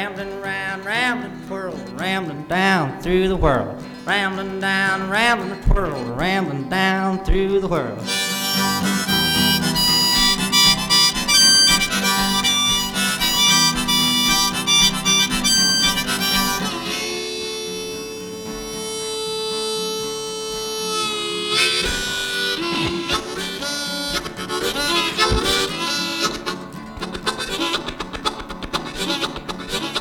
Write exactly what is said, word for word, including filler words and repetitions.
Rambling round, rambling, twirl, rambling down through the world. Rambling down, rambling, twirl, rambling down through the world.